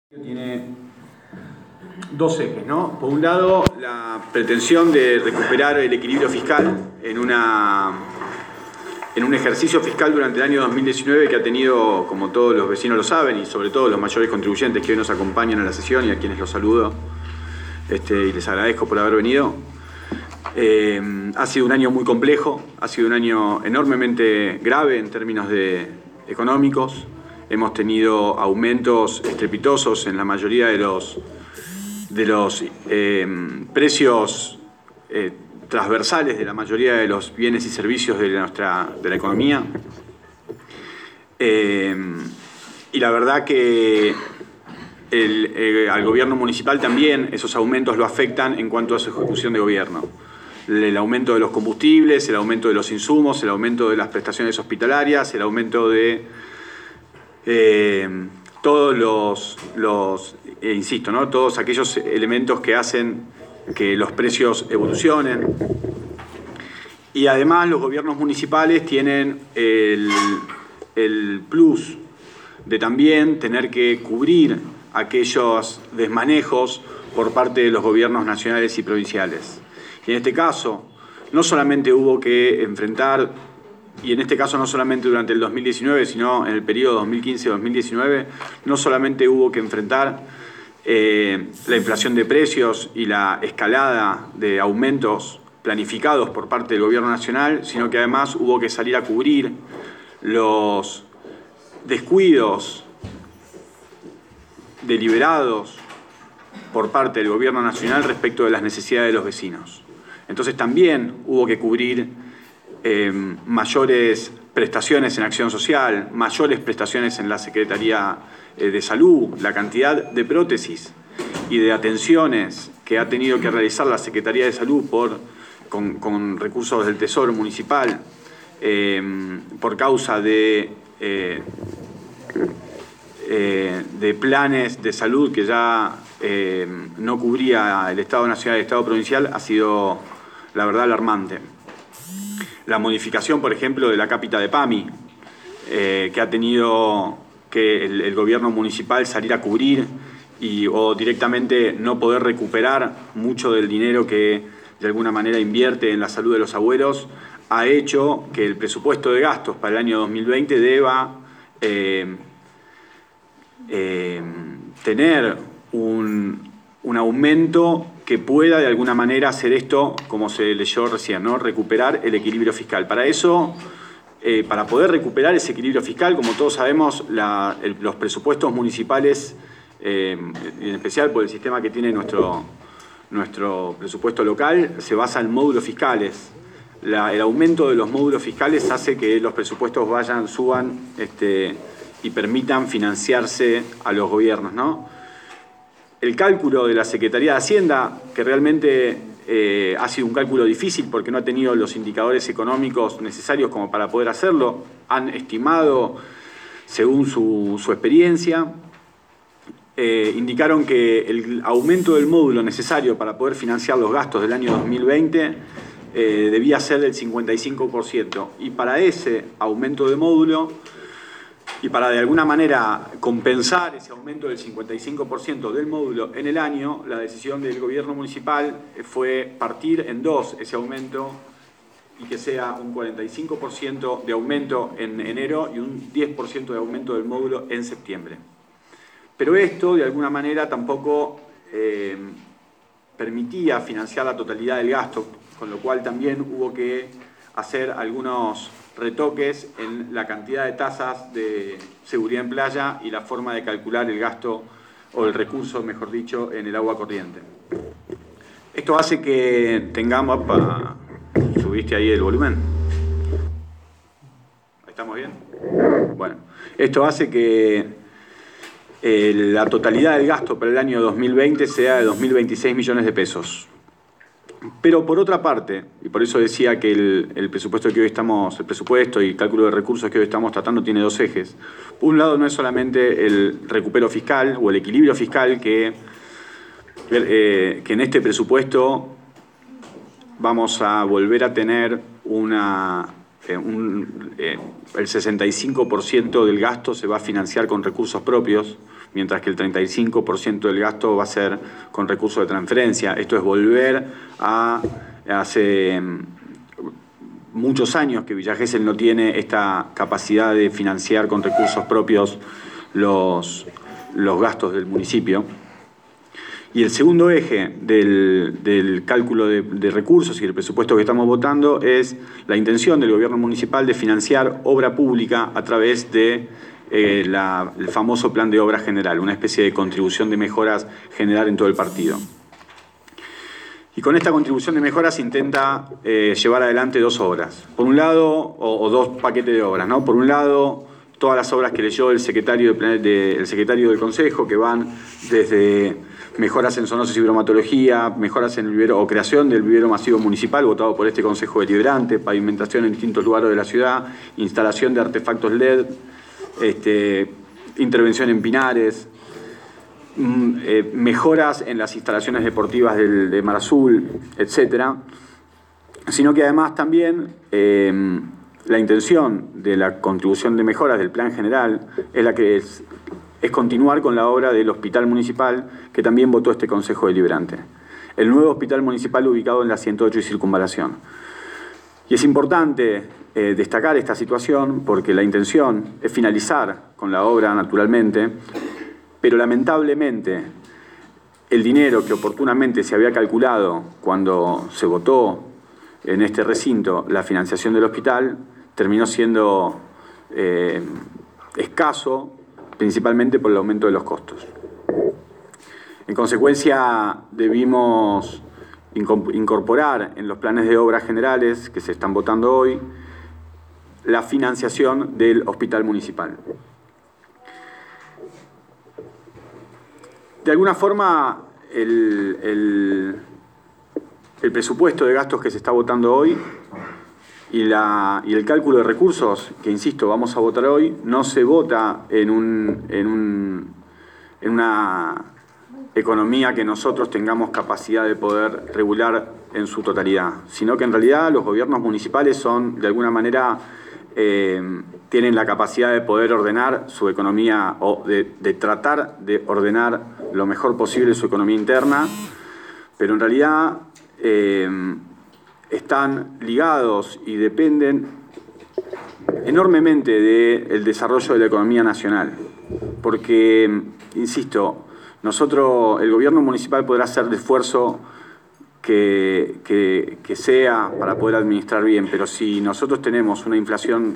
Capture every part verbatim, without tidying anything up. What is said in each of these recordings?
Tiene dos ejes, ¿no? Por un lado, la pretensión de recuperar el equilibrio fiscal en, una, en un ejercicio fiscal durante el año dos mil diecinueve que ha tenido, como todos los vecinos lo saben, y sobre todo los mayores contribuyentes que hoy nos acompañan a la sesión y a quienes los saludo este, y les agradezco por haber venido. Eh, ha sido un año muy complejo, ha sido un año enormemente grave en términos de, económicos. Hemos tenido aumentos estrepitosos en la mayoría de los, de los eh, precios eh, transversales de la mayoría de los bienes y servicios de, nuestra, de la economía. Eh, y la verdad que el, eh, al gobierno municipal también esos aumentos lo afectan en cuanto a su ejecución de gobierno. El aumento de los combustibles, el aumento de los insumos, el aumento de las prestaciones hospitalarias, el aumento de Eh, todos los, los eh, insisto, ¿no? todos aquellos elementos que hacen que los precios evolucionen. Y además los gobiernos municipales tienen el, el plus de también tener que cubrir aquellos desmanejos por parte de los gobiernos nacionales y provinciales. Y en este caso, no solamente hubo que enfrentar, y en este caso no solamente durante el dos mil diecinueve, sino en el periodo dos mil quince a dos mil diecinueve, no solamente hubo que enfrentar eh, la inflación de precios y la escalada de aumentos planificados por parte del gobierno nacional, sino que además hubo que salir a cubrir los descuidos deliberados por parte del gobierno nacional respecto de las necesidades de los vecinos. Entonces también hubo que cubrir Eh, mayores prestaciones en acción social, mayores prestaciones en la Secretaría eh, de Salud, la cantidad de prótesis y de atenciones que ha tenido que realizar la Secretaría de Salud por, con, con recursos del Tesoro Municipal eh, por causa de, eh, eh, de planes de salud que ya eh, no cubría el Estado Nacional y el Estado Provincial, ha sido, la verdad, alarmante. La modificación, por ejemplo, de la cápita de PAMI, eh, que ha tenido que el, el gobierno municipal salir a cubrir y, o directamente no poder recuperar mucho del dinero que de alguna manera invierte en la salud de los abuelos, ha hecho que el presupuesto de gastos para el año dos mil veinte deba eh, eh, tener un, un aumento que pueda de alguna manera hacer esto, como se leyó recién, ¿no? Recuperar el equilibrio fiscal. Para eso, eh, para poder recuperar ese equilibrio fiscal, como todos sabemos, la, el, los presupuestos municipales, eh, en especial por el sistema que tiene nuestro, nuestro presupuesto local, se basa en módulos fiscales. La, el aumento de los módulos fiscales hace que los presupuestos vayan, suban este, y permitan financiarse a los gobiernos, ¿no? El cálculo de la Secretaría de Hacienda, que realmente eh, ha sido un cálculo difícil porque no ha tenido los indicadores económicos necesarios como para poder hacerlo, han estimado, según su, su experiencia, eh, indicaron que el aumento del módulo necesario para poder financiar los gastos del año dos mil veinte eh, debía ser del cincuenta y cinco por ciento. Y para ese aumento de módulo, y para de alguna manera compensar ese aumento del cincuenta y cinco por ciento del módulo en el año, la decisión del gobierno municipal fue partir en dos ese aumento y que sea un cuarenta y cinco por ciento de aumento en enero y un diez por ciento de aumento del módulo en septiembre. Pero esto de alguna manera tampoco eh, permitía financiar la totalidad del gasto, con lo cual también hubo que hacer algunos retoques en la cantidad de tasas de seguridad en playa y la forma de calcular el gasto o el recurso, mejor dicho, en el agua corriente. Esto hace que tengamos... Opa, ¿subiste ahí el volumen? ¿Estamos bien? Bueno, esto hace que eh, la totalidad del gasto para el año dos mil veinte sea de dos mil veintiséis millones de pesos. Pero por otra parte, y por eso decía que el, el presupuesto que hoy estamos, el presupuesto y cálculo de recursos que hoy estamos tratando tiene dos ejes. Por un lado no es solamente el recupero fiscal o el equilibrio fiscal que, eh, que en este presupuesto vamos a volver a tener una, eh, un, eh, el sesenta y cinco por ciento del gasto se va a financiar con recursos propios, mientras que el treinta y cinco por ciento del gasto va a ser con recursos de transferencia. Esto es volver a hace muchos años que Villa Gesell no tiene esta capacidad de financiar con recursos propios los, los gastos del municipio. Y el segundo eje del, del cálculo de, de recursos y del presupuesto que estamos votando es la intención del gobierno municipal de financiar obra pública a través de eh, la, el famoso plan de obra general, una especie de contribución de mejoras general en todo el partido. Y con esta contribución de mejoras se intenta eh, llevar adelante dos obras. Por un lado, o, o dos paquetes de obras, ¿no? Por un lado, todas las obras que leyó el secretario, de, de, el secretario del Consejo, que van desde mejoras en zoonosis y bromatología, mejoras en el vivero, o creación del vivero masivo municipal, votado por este Consejo Deliberante, pavimentación en distintos lugares de la ciudad, instalación de artefactos L E D, este, intervención en pinares, Eh, mejoras en las instalaciones deportivas del, de Mar Azul, etcétera, sino que además también eh, la intención de la contribución de mejoras del plan general es la que es, es continuar con la obra del hospital municipal que también votó este Consejo Deliberante. El nuevo hospital municipal ubicado en la ciento ocho y Circunvalación. Y es importante eh, destacar esta situación porque la intención es finalizar con la obra naturalmente, pero lamentablemente el dinero que oportunamente se había calculado cuando se votó en este recinto la financiación del hospital terminó siendo eh, escaso, principalmente por el aumento de los costos. En consecuencia, debimos incorporar en los planes de obras generales que se están votando hoy la financiación del hospital municipal. De alguna forma, el, el, el presupuesto de gastos que se está votando hoy y, la, y el cálculo de recursos, que insisto, vamos a votar hoy, no se vota en, un, en, un, en una economía que nosotros tengamos capacidad de poder regular en su totalidad, sino que en realidad los gobiernos municipales son, de alguna manera, eh, tienen la capacidad de poder ordenar su economía o de, de tratar de ordenar lo mejor posible su economía interna, pero en realidad eh, están ligados y dependen enormemente del desarrollo de la economía nacional. Porque, insisto, nosotros, el gobierno municipal podrá hacer el esfuerzo que, que, que sea para poder administrar bien, pero si nosotros tenemos una inflación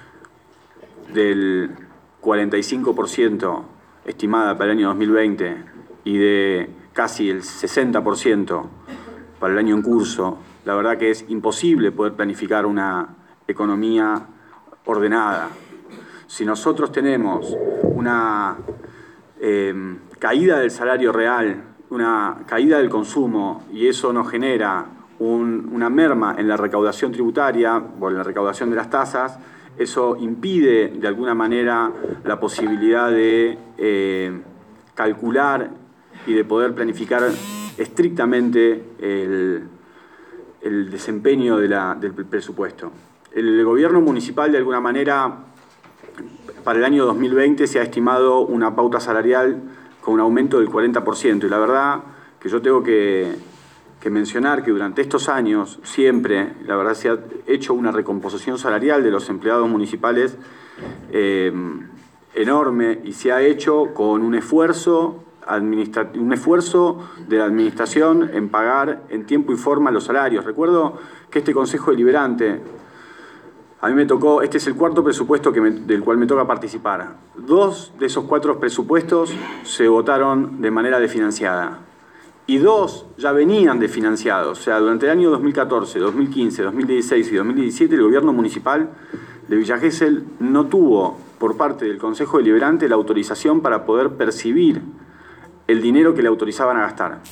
del cuarenta y cinco por ciento estimada para el año dos mil veinte y de casi el sesenta por ciento para el año en curso, la verdad que es imposible poder planificar una economía ordenada. Si nosotros tenemos una eh, caída del salario real, una caída del consumo, y eso nos genera un, una merma en la recaudación tributaria o en la recaudación de las tasas, eso impide de alguna manera la posibilidad de eh, calcular y de poder planificar estrictamente el, el desempeño de la, del presupuesto. El gobierno municipal, de alguna manera, para el año dos mil veinte se ha estimado una pauta salarial con un aumento del cuarenta por ciento. Y la verdad que yo tengo que, que mencionar que durante estos años siempre, la verdad, se ha hecho una recomposición salarial de los empleados municipales eh, enorme y se ha hecho con un esfuerzo, un esfuerzo de la administración en pagar en tiempo y forma los salarios. Recuerdo que este Consejo Deliberante, a mí me tocó, este es el cuarto presupuesto que me, del cual me toca participar. Dos de esos cuatro presupuestos se votaron de manera desfinanciada. Y dos ya venían desfinanciados. O sea, durante el año dos mil catorce, dos mil quince, dos mil dieciséis y dos mil diecisiete, el gobierno municipal de Villa Gesell no tuvo, por parte del Consejo Deliberante, la autorización para poder percibir el dinero que le autorizaban a gastar.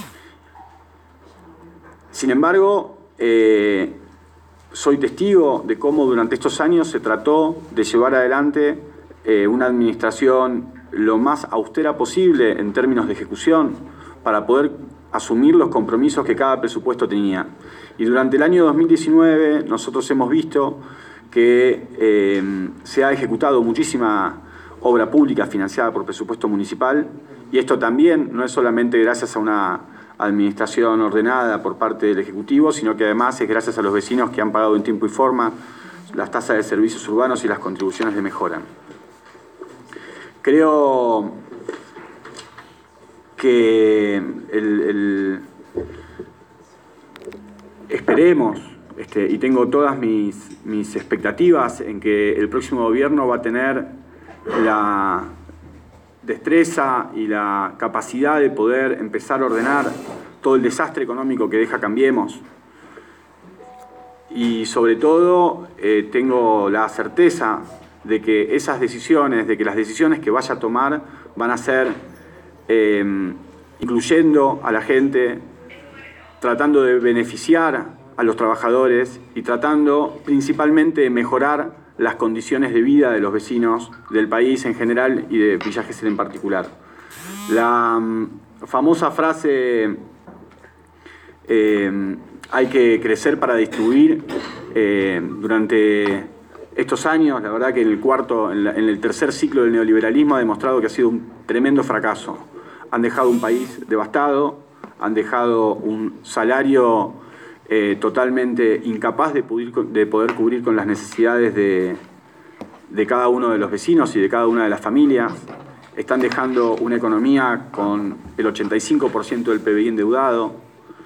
Sin embargo, eh, soy testigo de cómo durante estos años se trató de llevar adelante eh, una administración lo más austera posible en términos de ejecución para poder asumir los compromisos que cada presupuesto tenía. Y durante el año dos mil diecinueve nosotros hemos visto que eh, se ha ejecutado muchísima obra pública financiada por presupuesto municipal, y esto también no es solamente gracias a una administración ordenada por parte del Ejecutivo, sino que además es gracias a los vecinos que han pagado en tiempo y forma las tasas de servicios urbanos y las contribuciones de mejora. Creo que el, el, esperemos, este, y tengo todas mis, mis expectativas en que el próximo gobierno va a tener la destreza y la capacidad de poder empezar a ordenar todo el desastre económico que deja Cambiemos. Y sobre todo eh, tengo la certeza de que esas decisiones, de que las decisiones que vaya a tomar van a ser eh, incluyendo a la gente, tratando de beneficiar a los trabajadores y tratando principalmente de mejorar las condiciones de vida de los vecinos del país en general y de Villa Gesell en particular. La um, famosa frase eh, hay que crecer para distribuir, eh, durante estos años, la verdad que en el cuarto, en, la, en el tercer ciclo del neoliberalismo ha demostrado que ha sido un tremendo fracaso. Han dejado un país devastado, han dejado un salario eh, totalmente incapaz de poder, de poder cubrir con las necesidades de, de cada uno de los vecinos y de cada una de las familias. Están dejando una economía con el ochenta y cinco por ciento del P B I endeudado.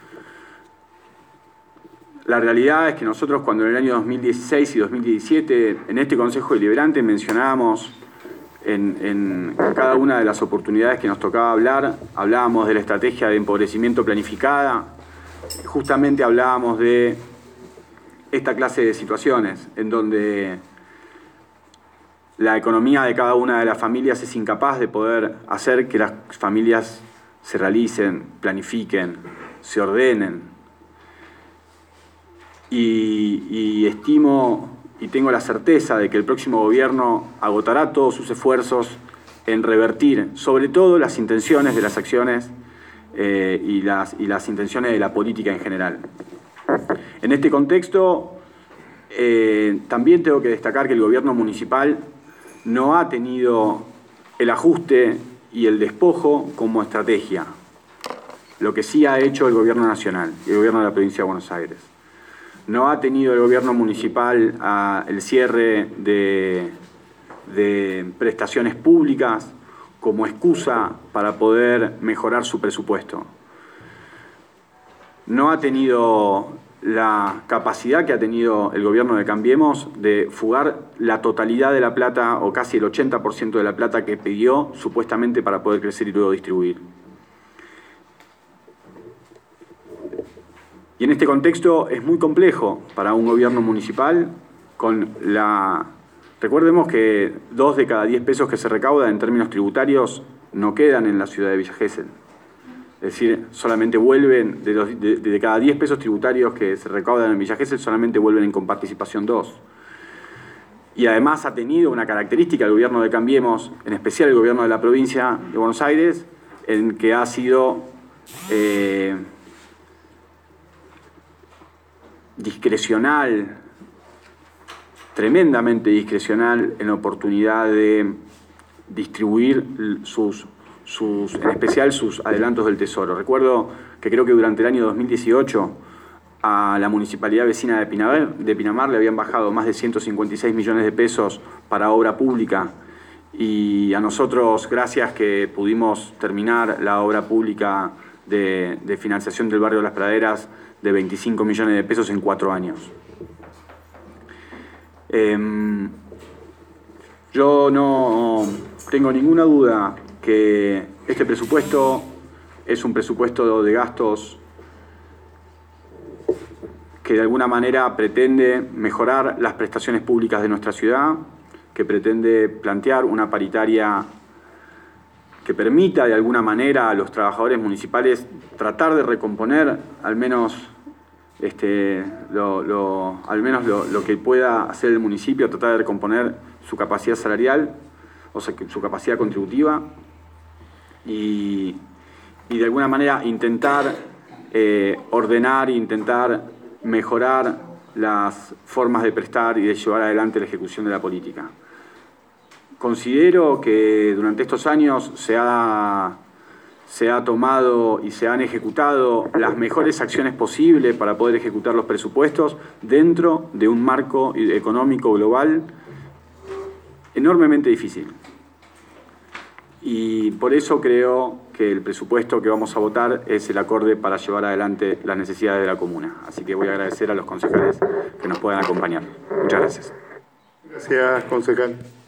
La realidad es que nosotros cuando en el año dos mil dieciséis y dos mil diecisiete en este Consejo Deliberante mencionábamos en, en cada una de las oportunidades que nos tocaba hablar, hablábamos de la estrategia de empobrecimiento planificada, justamente hablábamos de esta clase de situaciones en donde la economía de cada una de las familias es incapaz de poder hacer que las familias se realicen, planifiquen, se ordenen. Y, y estimo y tengo la certeza de que el próximo gobierno agotará todos sus esfuerzos en revertir, sobre todo las intenciones de las acciones eh, y, las, y las intenciones de la política en general. En este contexto, eh, también tengo que destacar que el gobierno municipal no ha tenido el ajuste y el despojo como estrategia, lo que sí ha hecho el gobierno nacional y el gobierno de la provincia de Buenos Aires. No ha tenido el gobierno municipal uh, el cierre de, de prestaciones públicas como excusa para poder mejorar su presupuesto. No ha tenido la capacidad que ha tenido el gobierno de Cambiemos de fugar la totalidad de la plata o casi el ochenta por ciento de la plata que pidió supuestamente para poder crecer y luego distribuir. Y en este contexto es muy complejo para un gobierno municipal con la... Recordemos que dos de cada diez pesos que se recaudan en términos tributarios no quedan en la ciudad de Villa Gesell. Es decir, solamente vuelven, de, los, de, de cada diez pesos tributarios que se recaudan en Villa Gesell, solamente vuelven en comparticipación dos. Y además ha tenido una característica el gobierno de Cambiemos, en especial el gobierno de la provincia de Buenos Aires, en que ha sido... Eh, discrecional, tremendamente discrecional en la oportunidad de distribuir sus, sus, en especial sus adelantos del Tesoro. Recuerdo que creo que durante el año dos mil dieciocho a la municipalidad vecina de Pinamar, de Pinamar le habían bajado más de ciento cincuenta y seis millones de pesos para obra pública y a nosotros, gracias que pudimos terminar la obra pública de, de financiación del barrio de Las Praderas, de veinticinco millones de pesos en cuatro años. Eh, yo no tengo ninguna duda que este presupuesto es un presupuesto de gastos que de alguna manera pretende mejorar las prestaciones públicas de nuestra ciudad, que pretende plantear una paritaria que permita de alguna manera a los trabajadores municipales tratar de recomponer al menos, este, lo, lo, al menos lo, lo que pueda hacer el municipio, tratar de recomponer su capacidad salarial, o sea, su capacidad contributiva, y, y de alguna manera intentar eh, ordenar e intentar mejorar las formas de prestar y de llevar adelante la ejecución de la política. considero que durante estos años se ha, se ha tomado y se han ejecutado las mejores acciones posibles para poder ejecutar los presupuestos dentro de un marco económico global enormemente difícil. Y por eso creo que el presupuesto que vamos a votar es el acorde para llevar adelante las necesidades de la comuna. Así que voy a agradecer a los concejales que nos puedan acompañar. Muchas gracias. Gracias, concejal.